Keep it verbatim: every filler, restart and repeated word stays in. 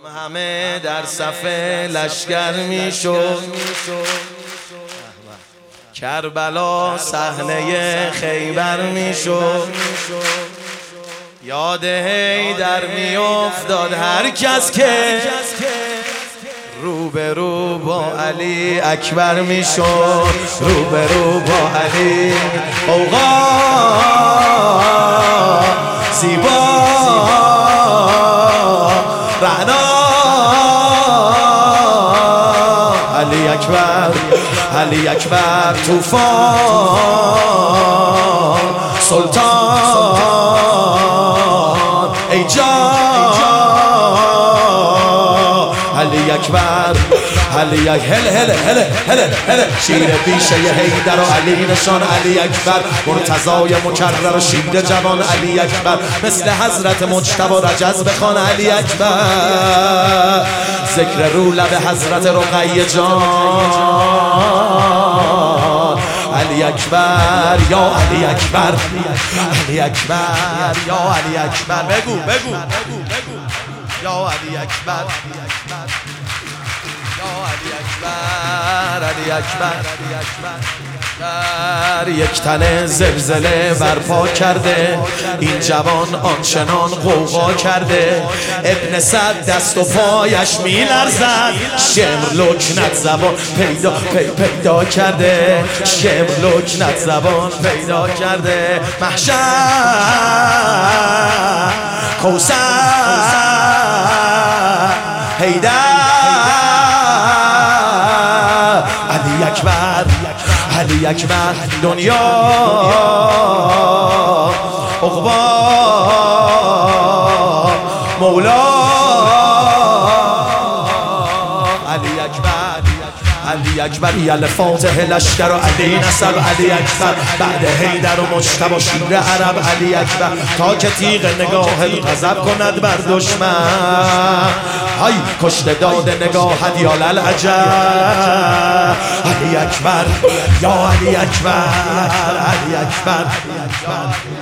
همه در صف لشکر میشد، کربلا صحنه خیبر میشد. یاد حیدر میافتاد هر کس که روبرو با علی اکبر میشد، روبرو با علی. اوقا زیبا رعنا علی اکبر، علی اکبر طوفان سلطان ای جان علی اکبر، علی اکبر هل هل هل هل هل شیر بیشه حیدر و علی نشان علی اکبر، مرتضای مکرر و شیر جوان علی اکبر، مثل حضرت مجتبی رجز بخوان علی اکبر، ذکر رو لب حضرت رقیه جان علی اکبر یا علی اکبر، علی اکبر یا علی اکبر. بگو بگو بگو بگو یا علی اکبر، یا علی اکبر، علی اکبر. در یک تن زلزله برپا کرده این جوان آنچنان غوغا کرده، ابن سعد دست و پایش می لرزد، شمر لکنت زبان پیدا پی پیدا کرده، شمر لکنت زبان پیدا کرده. محشر کوثر حیدر علی اکبر، علی اکبر دنیا عقبا مولا علی اکبر، علی اکبر یل فاتح لشکر و علی نصر علی اکبر، بعد حیدر و مجتبی شیر عرب علی اکبر، تا که تیغ نگاه غضب کند بر دشمن، های کشته داد نگاهت یا للعجب علی اکبر یا علی اکبر، علی اکبر.